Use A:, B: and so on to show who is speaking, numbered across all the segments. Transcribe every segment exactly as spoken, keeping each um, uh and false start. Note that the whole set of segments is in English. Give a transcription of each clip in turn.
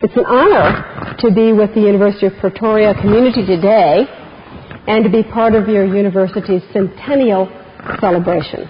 A: It's an honor to be with the University of Pretoria community today and to be part of your university's centennial celebration.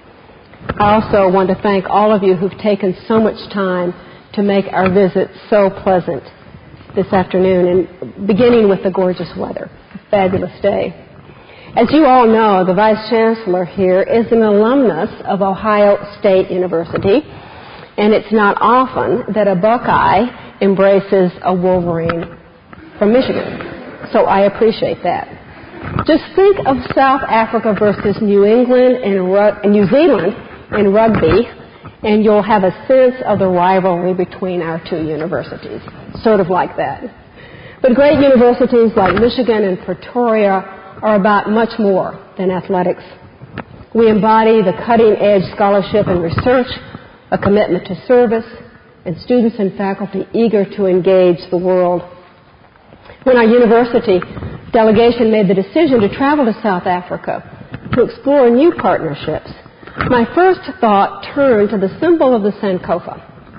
A: I also want to thank all of you who've taken so much time to make our visit so pleasant this afternoon, and beginning with the gorgeous weather. A fabulous day. As you all know, the Vice Chancellor here is an alumnus of Ohio State University, and it's not often that a Buckeye embraces a Wolverine from Michigan. So I appreciate that. Just think of South Africa versus New England and Ru- New Zealand in rugby, and you'll have a sense of the rivalry between our two universities, sort of like that. But great universities like Michigan and Pretoria are about much more than athletics. We embody the cutting-edge scholarship and research, a commitment to service, and students and faculty eager to engage the world. When our university delegation made the decision to travel to South Africa to explore new partnerships, my first thought turned to the symbol of the Sankofa.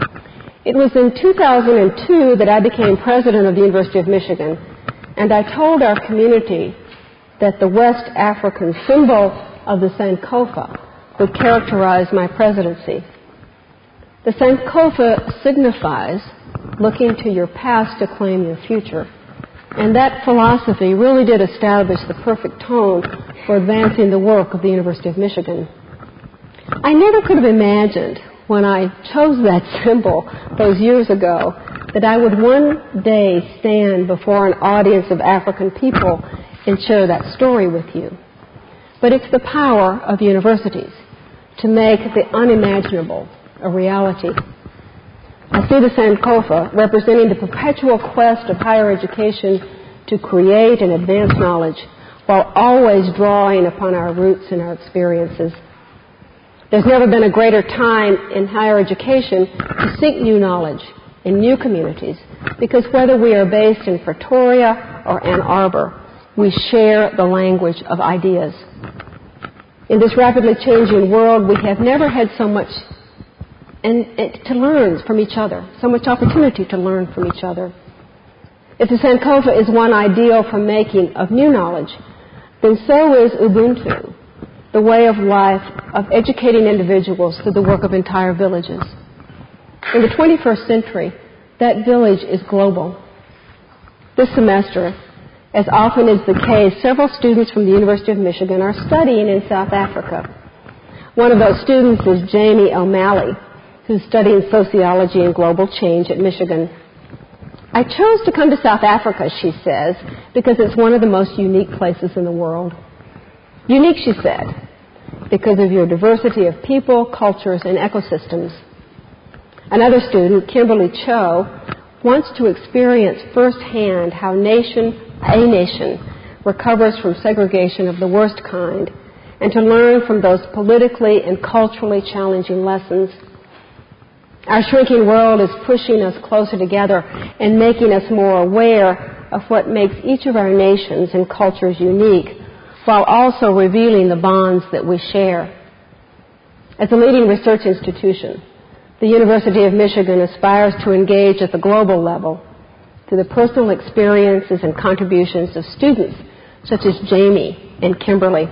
A: It was in two thousand two that I became president of the University of Michigan, and I told our community that the West African symbol of the Sankofa would characterize my presidency. The Sankofa signifies looking to your past to claim your future. And that philosophy really did establish the perfect tone for advancing the work of the University of Michigan. I never could have imagined when I chose that symbol those years ago that I would one day stand before an audience of African people and share that story with you. But it's the power of universities to make the unimaginable a reality. I see the Sankofa representing the perpetual quest of higher education to create and advance knowledge while always drawing upon our roots and our experiences. There's never been a greater time in higher education to seek new knowledge in new communities, because whether we are based in Pretoria or Ann Arbor, we share the language of ideas. In this rapidly changing world, we have never had so much and, and to learn from each other, so much opportunity to learn from each other. If the Sankofa is one ideal for making of new knowledge, then so is Ubuntu, the way of life of educating individuals through the work of entire villages. In the twenty-first century, that village is global. This semester, as often is the case, several students from the University of Michigan are studying in South Africa. One of those students is Jamie O'Malley, who's studying sociology and global change at Michigan. I chose to come to South Africa, she says, because it's one of the most unique places in the world. Unique, she said, because of your diversity of people, cultures, and ecosystems. Another student, Kimberly Cho, wants to experience firsthand how nation, a nation recovers from segregation of the worst kind, and to learn from those politically and culturally challenging lessons. Our shrinking world is pushing us closer together and making us more aware of what makes each of our nations and cultures unique, while also revealing the bonds that we share. As a leading research institution, the University of Michigan aspires to engage at the global level through the personal experiences and contributions of students such as Jamie and Kimberly.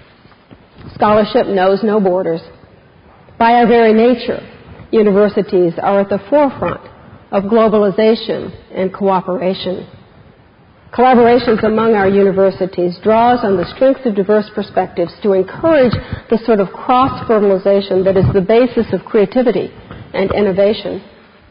A: Scholarship knows no borders. By our very nature, universities are at the forefront of globalization and cooperation. Collaborations among our universities draws on the strengths of diverse perspectives to encourage the sort of cross-fertilization that is the basis of creativity and innovation.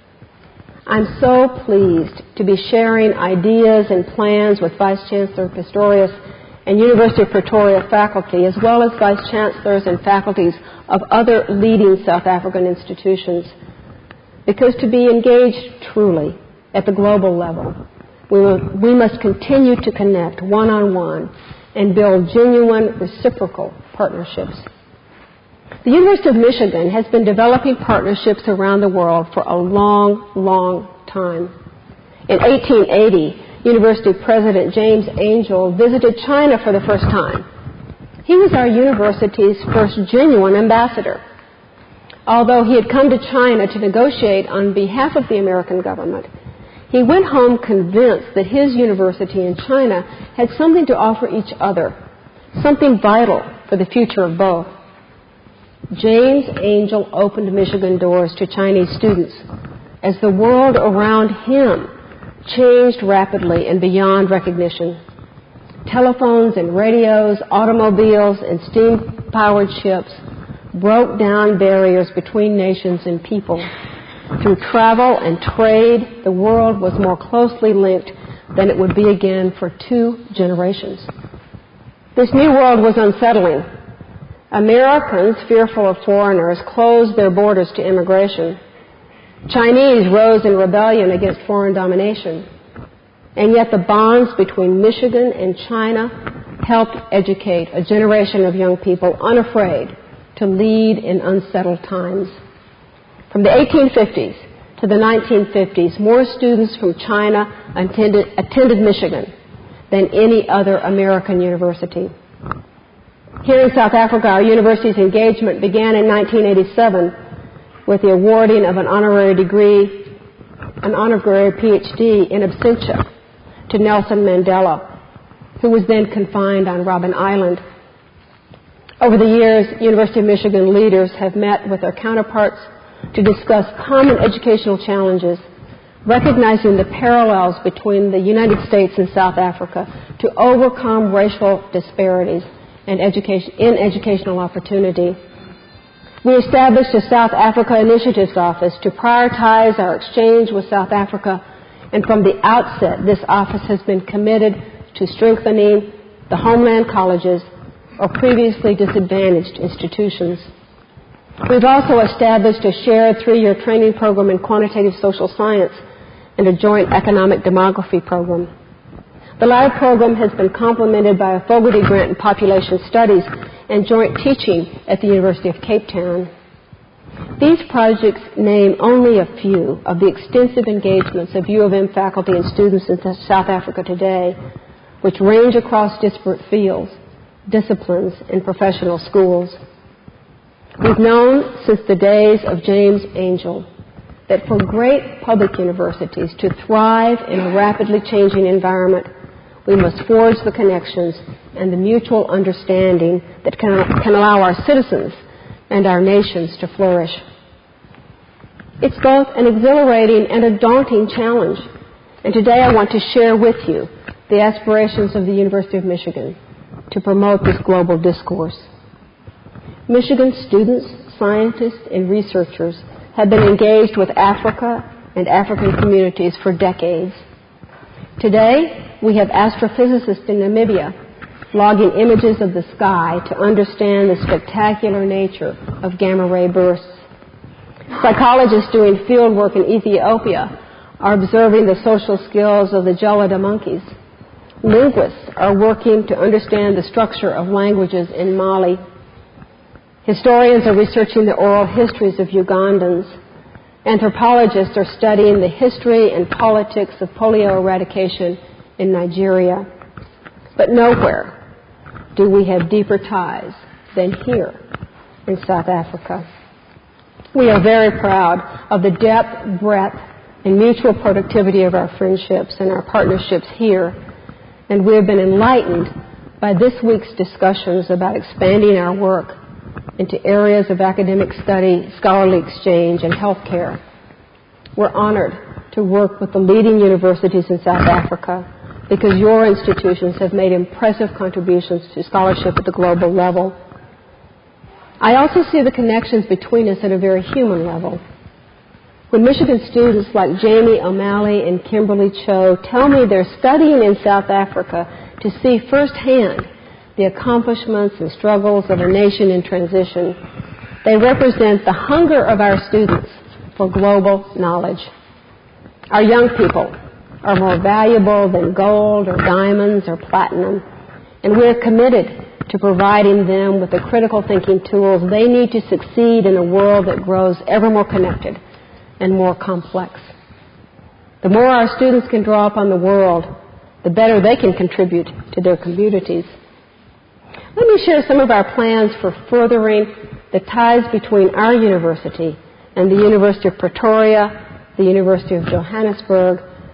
A: I'm so pleased to be sharing ideas and plans with Vice Chancellor Pistorius and University of Pretoria faculty, as well as Vice Chancellors and faculties of other leading South African institutions. Because to be engaged truly at the global level, we, will, we must continue to connect one-on-one and build genuine reciprocal partnerships. The University of Michigan has been developing partnerships around the world for a long, long time. In eighteen eighty, University President James Angel visited China for the first time. He was our university's first genuine ambassador. Although he had come to China to negotiate on behalf of the American government, He went home convinced that his university in China had something to offer each other, something vital for the future of both. James Angel opened Michigan doors to Chinese students as the world around him changed rapidly and beyond recognition. Telephones and radios, automobiles and steam-powered ships broke down barriers between nations and people. Through travel and trade, the world was more closely linked than it would be again for two generations. This new world was unsettling. Americans, fearful of foreigners, closed their borders to immigration. Chinese rose in rebellion against foreign domination. And yet the bonds between Michigan and China helped educate a generation of young people unafraid to lead in unsettled times. From the eighteen fifties to the nineteen fifties, more students from China attended, attended Michigan than any other American university. Here in South Africa, our university's engagement began in nineteen eighty-seven with the awarding of an honorary degree, an honorary P H D in absentia to Nelson Mandela, who was then confined on Robben Island. Over the years, University of Michigan leaders have met with their counterparts to discuss common educational challenges, recognizing the parallels between the United States and South Africa to overcome racial disparities and education, in educational opportunity. We established a South Africa Initiatives Office to prioritize our exchange with South Africa, and from the outset, this office has been committed to strengthening the homeland colleges or previously disadvantaged institutions. We've also established a shared three-year training program in quantitative social science and a joint economic demography program. The latter program has been complemented by a Fogarty Grant in population studies and joint teaching at the University of Cape Town. These projects name only a few of the extensive engagements of U of M faculty and students in South Africa today, which range across disparate fields, disciplines, and professional schools. We've known since the days of James Angel that for great public universities to thrive in a rapidly changing environment, we must forge the connections and the mutual understanding that can, can allow our citizens and our nations to flourish. It's both an exhilarating and a daunting challenge, and today I want to share with you the aspirations of the University of Michigan to promote this global discourse. Michigan students, scientists, and researchers have been engaged with Africa and African communities for decades. Today, we have astrophysicists in Namibia logging images of the sky to understand the spectacular nature of gamma-ray bursts. Psychologists doing field work in Ethiopia are observing the social skills of the Gelada monkeys. Linguists are working to understand the structure of languages in Mali. Historians are researching the oral histories of Ugandans. Anthropologists are studying the history and politics of polio eradication in Nigeria. But nowhere do we have deeper ties than here in South Africa. We are very proud of the depth, breadth, and mutual productivity of our friendships and our partnerships here, and we have been enlightened by this week's discussions about expanding our work into areas of academic study, scholarly exchange, and healthcare. We're honored to work with the leading universities in South Africa because your institutions have made impressive contributions to scholarship at the global level. I also see the connections between us at a very human level. When Michigan students like Jamie O'Malley and Kimberly Cho tell me they're studying in South Africa to see firsthand the accomplishments and struggles of a nation in transition, they represent the hunger of our students for global knowledge. Our young people are more valuable than gold or diamonds or platinum, and we're committed to providing them with the critical thinking tools they need to succeed in a world that grows ever more connected and more complex. The more our students can draw upon the world, the better they can contribute to their communities. Let me share some of our plans for furthering the ties between our university and the University of Pretoria, the University of Johannesburg,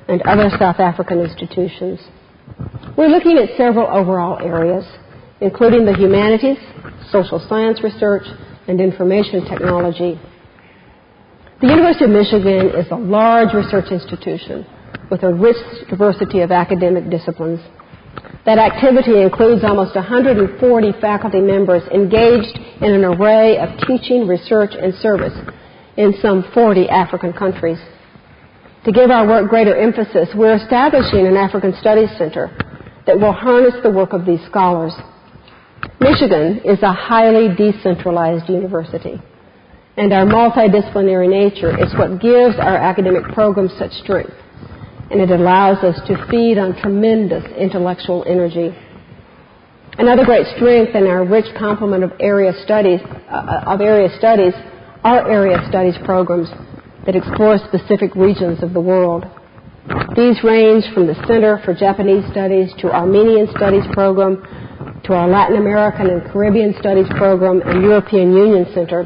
A: and other South African institutions. We're looking at several overall areas, including the humanities, social science research, and information technology. The University of Michigan is a large research institution with a rich diversity of academic disciplines. That activity includes almost one hundred forty faculty members engaged in an array of teaching, research, and service in some forty African countries. To give our work greater emphasis, we're establishing an African Studies Center that will harness the work of these scholars. Michigan is a highly decentralized university, and our multidisciplinary nature is what gives our academic programs such strength, and it allows us to feed on tremendous intellectual energy. Another great strength in our rich complement of area studies, uh, of area studies are area studies programs that explore specific regions of the world. These range from the Center for Japanese Studies to Armenian Studies program to our Latin American and Caribbean Studies program and European Union Center.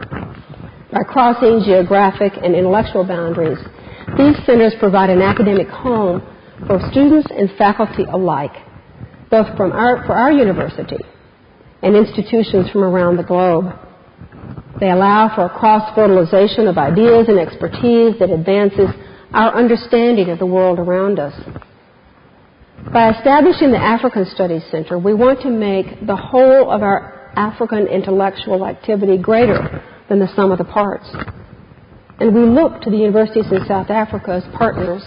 A: By crossing geographic and intellectual boundaries, these centers provide an academic home for students and faculty alike, both from our, for our university and institutions from around the globe. They allow for a cross-fertilization of ideas and expertise that advances our understanding of the world around us. By establishing the African Studies Center, we want to make the whole of our African intellectual activity greater than the sum of the parts. And we look to the universities in South Africa as partners.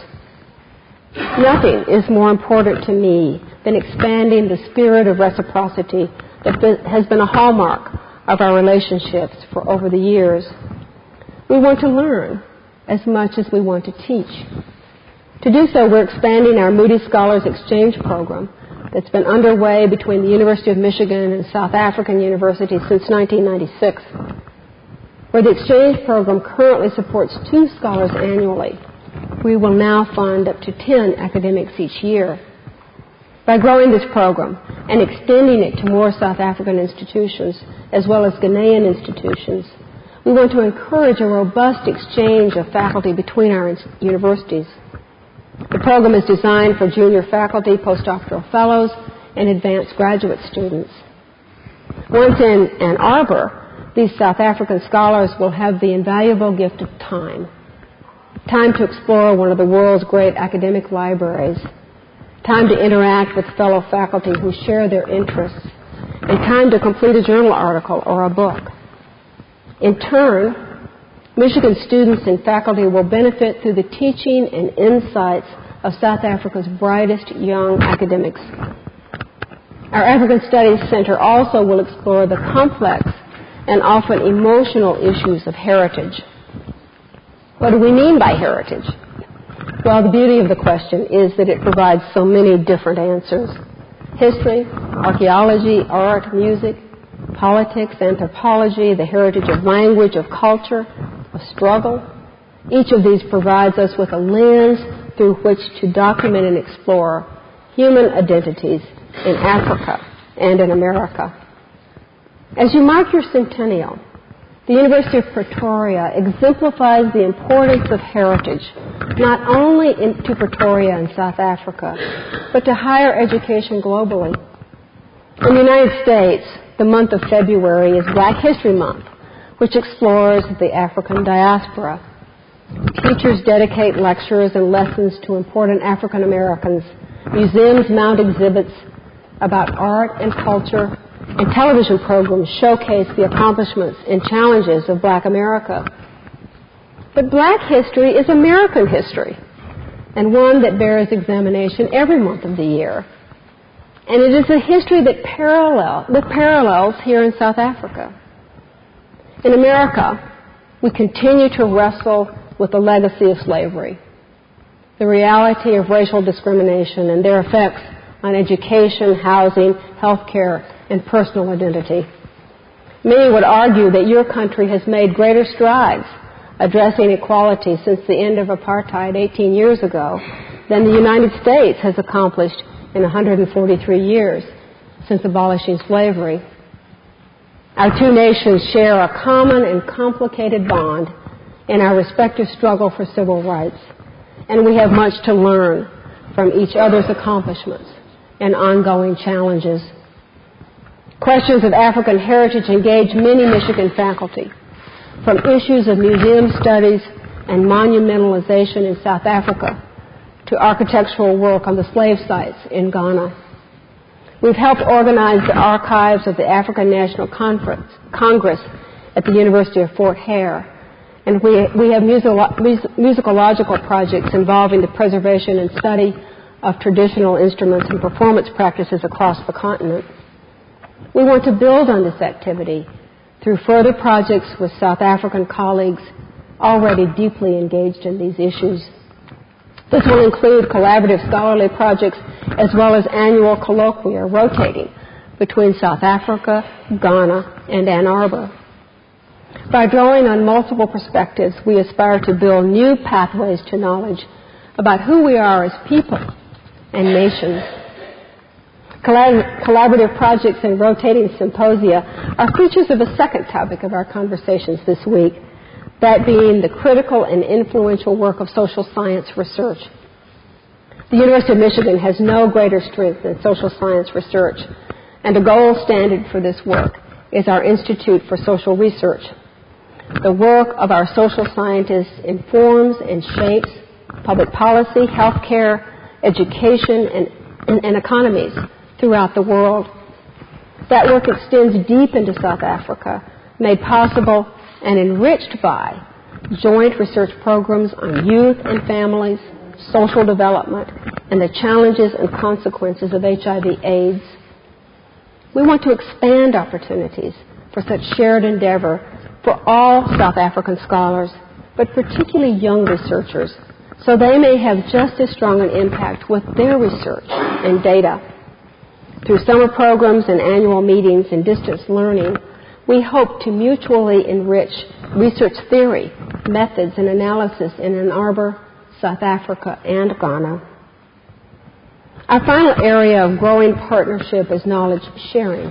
A: Nothing is more important to me than expanding the spirit of reciprocity that has been a hallmark of our relationships for over the years. We want to learn as much as we want to teach. To do so, we're expanding our Moody Scholars Exchange program that's been underway between the University of Michigan and South African universities since nineteen ninety-six. Where the exchange program currently supports two scholars annually, we will now fund up to ten academics each year. By growing this program and extending it to more South African institutions as well as Ghanaian institutions, we want to encourage a robust exchange of faculty between our universities. The program is designed for junior faculty, postdoctoral fellows, and advanced graduate students. Once in Ann Arbor, these South African scholars will have the invaluable gift of time. Time to explore one of the world's great academic libraries. Time to interact with fellow faculty who share their interests. And time to complete a journal article or a book. In turn, Michigan students and faculty will benefit through the teaching and insights of South Africa's brightest young academics. Our African Studies Center also will explore the complex and often emotional issues of heritage. What do we mean by heritage? Well, the beauty of the question is that it provides so many different answers. History, archaeology, art, music, politics, anthropology, the heritage of language, of culture, of struggle. Each of these provides us with a lens through which to document and explore human identities in Africa and in America. As you mark your centennial, the University of Pretoria exemplifies the importance of heritage, not only in, to Pretoria and South Africa, but to higher education globally. In the United States, the month of February is Black History Month, which explores the African diaspora. Teachers dedicate lectures and lessons to important African Americans. Museums mount exhibits about art and culture, and television programs showcase the accomplishments and challenges of Black America. But Black history is American history, and one that bears examination every month of the year. And it is a history that parallel, that parallels here in South Africa. In America, we continue to wrestle with the legacy of slavery, the reality of racial discrimination and their effects on education, housing, health care, and personal identity. Many would argue that your country has made greater strides addressing equality since the end of apartheid eighteen years ago than the United States has accomplished in one hundred forty-three years since abolishing slavery. Our two nations share a common and complicated bond in our respective struggle for civil rights. and we have much to learn from each other's accomplishments and ongoing challenges. Questions of African heritage engage many Michigan faculty, from issues of museum studies and monumentalization in South Africa to architectural work on the slave sites in Ghana. We've helped organize the archives of the African National Conference, Congress at the University of Fort Hare, and we, we have musicolo- musicological projects involving the preservation and study of traditional instruments and performance practices across the continent. We want to build on this activity through further projects with South African colleagues already deeply engaged in these issues. This will include collaborative scholarly projects as well as annual colloquia rotating between South Africa, Ghana, and Ann Arbor. By drawing on multiple perspectives, we aspire to build new pathways to knowledge about who we are as people and nations. Collab- collaborative projects and rotating symposia are features of a second topic of our conversations this week, that being the critical and influential work of social science research. The University of Michigan has no greater strength than social science research, and the gold standard for this work is our Institute for Social Research. The work of our social scientists informs and shapes public policy, healthcare, education, and, and, and economies throughout the world. That work extends deep into South Africa, made possible and enriched by joint research programs on youth and families, social development, and the challenges and consequences of H I V AIDS. We want to expand opportunities for such shared endeavor for all South African scholars, but particularly young researchers, so they may have just as strong an impact with their research and data. Through summer programs and annual meetings and distance learning, we hope to mutually enrich research theory, methods, and analysis in Ann Arbor, South Africa, and Ghana. Our final area of growing partnership is knowledge sharing.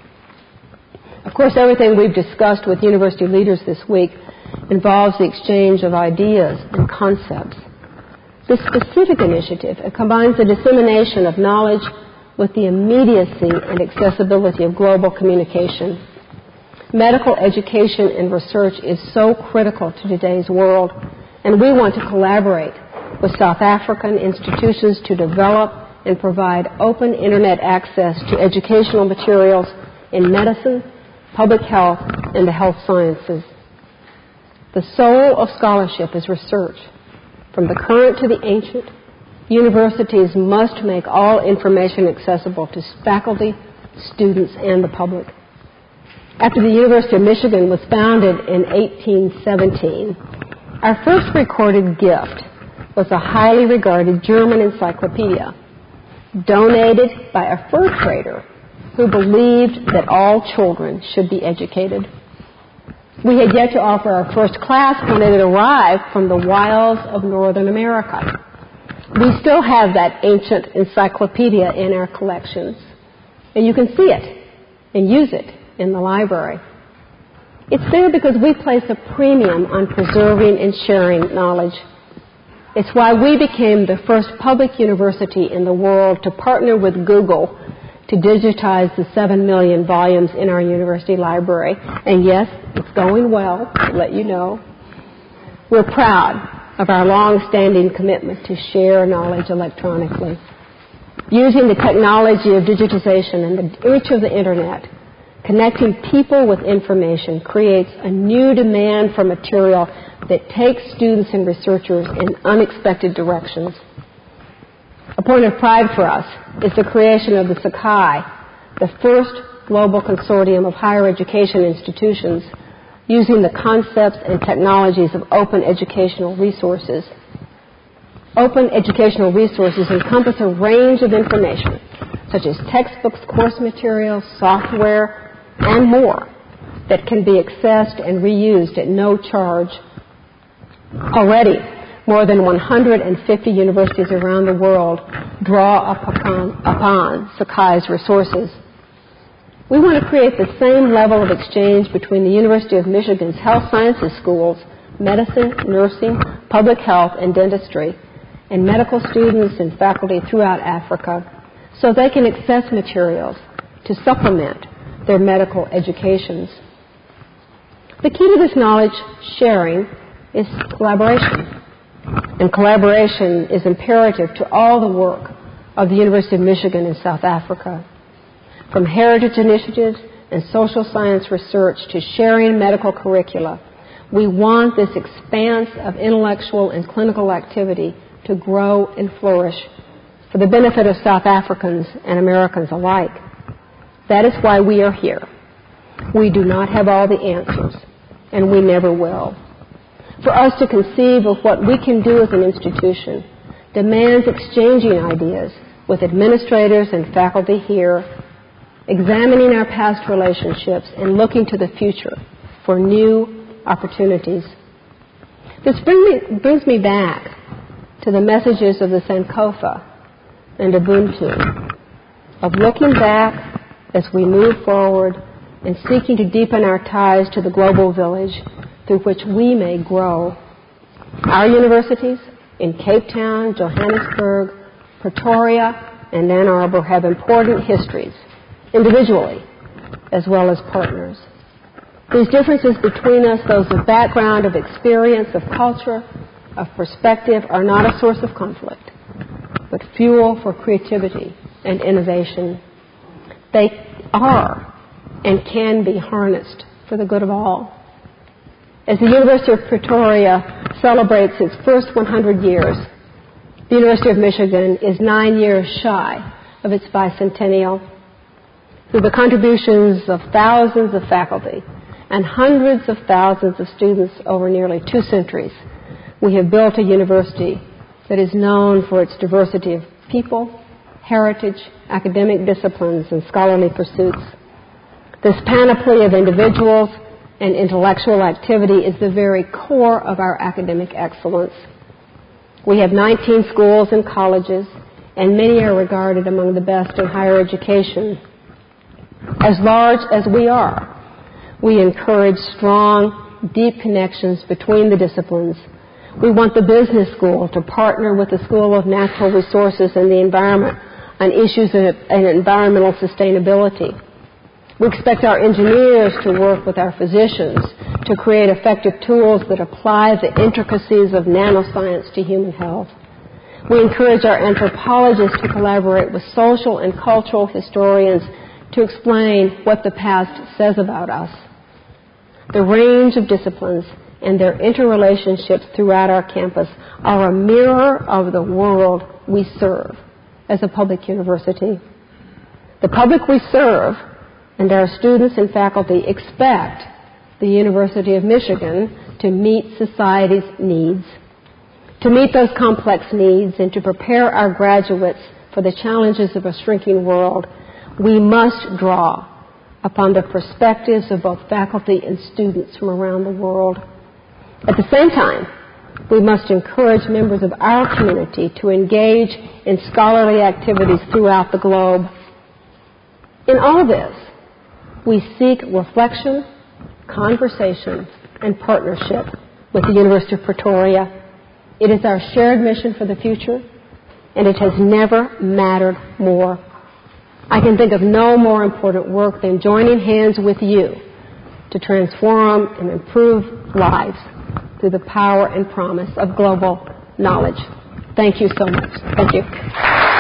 A: Of course, everything we've discussed with university leaders this week involves the exchange of ideas and concepts. This specific initiative combines the dissemination of knowledge with the immediacy and accessibility of global communication. Medical education and research is so critical to today's world, and we want to collaborate with South African institutions to develop and provide open Internet access to educational materials in medicine, public health, and the health sciences. The soul of scholarship is research. From the current to the ancient, universities must make all information accessible to faculty, students, and the public. After the University of Michigan was founded in eighteen seventeen, our first recorded gift was a highly regarded German encyclopedia donated by a fur trader who believed that all children should be educated. We had yet to offer our first class when it had arrived from the wilds of Northern America. We still have that ancient encyclopedia in our collections, and you can see it and use it in the library. It's there because we place a premium on preserving and sharing knowledge. It's why we became the first public university in the world to partner with Google to digitize the seven million volumes in our university library. And yes, it's going well, to let you know. We're proud of our long-standing commitment to share knowledge electronically. Using the technology of digitization and the reach of the Internet, connecting people with information creates a new demand for material that takes students and researchers in unexpected directions. A point of pride for us is the creation of the Sakai, the first global consortium of higher education institutions using the concepts and technologies of open educational resources. Open educational resources encompass a range of information, such as textbooks, course materials, software, and more, that can be accessed and reused at no charge. Already, more than one hundred fifty universities around the world draw upon, upon Sakai's resources. We want to create the same level of exchange between the University of Michigan's health sciences schools, medicine, nursing, public health, and dentistry, and medical students and faculty throughout Africa so they can access materials to supplement their medical educations. The key to this knowledge sharing is collaboration, and collaboration is imperative to all the work of the University of Michigan in South Africa. From heritage initiatives and social science research to sharing medical curricula, we want this expanse of intellectual and clinical activity to grow and flourish for the benefit of South Africans and Americans alike. That is why we are here. We do not have all the answers, and we never will. For us to conceive of what we can do as an institution demands exchanging ideas with administrators and faculty here, examining our past relationships, and looking to the future for new opportunities. This bring me, brings me back to the messages of the Sankofa and Ubuntu, of looking back as we move forward and seeking to deepen our ties to the global village through which we may grow. Our universities in Cape Town, Johannesburg, Pretoria, and Ann Arbor have important histories, individually as well as partners. These differences between us, those of background, of experience, of culture, of perspective, are not a source of conflict, but fuel for creativity and innovation. They are and can be harnessed for the good of all. As the University of Pretoria celebrates its first one hundred years, the University of Michigan is nine years shy of its bicentennial. Through the contributions of thousands of faculty and hundreds of thousands of students over nearly two centuries, we have built a university that is known for its diversity of people, heritage, academic disciplines, and scholarly pursuits. This panoply of individuals and intellectual activity is the very core of our academic excellence. We have nineteen schools and colleges, and many are regarded among the best in higher education. As large as we are, we encourage strong, deep connections between the disciplines. We want the business school to partner with the School of Natural Resources and the Environment on issues of environmental sustainability. We expect our engineers to work with our physicians to create effective tools that apply the intricacies of nanoscience to human health. We encourage our anthropologists to collaborate with social and cultural historians to explain what the past says about us. The range of disciplines and their interrelationships throughout our campus are a mirror of the world we serve as a public university. The public we serve and our students and faculty expect the University of Michigan to meet society's needs. To meet those complex needs and to prepare our graduates for the challenges of a shrinking world, we must draw upon the perspectives of both faculty and students from around the world. At the same time, we must encourage members of our community to engage in scholarly activities throughout the globe. In all this, we seek reflection, conversation, and partnership with the University of Pretoria. It is our shared mission for the future, and it has never mattered more. I can think of no more important work than joining hands with you to transform and improve lives through the power and promise of global knowledge. Thank you so much. Thank you.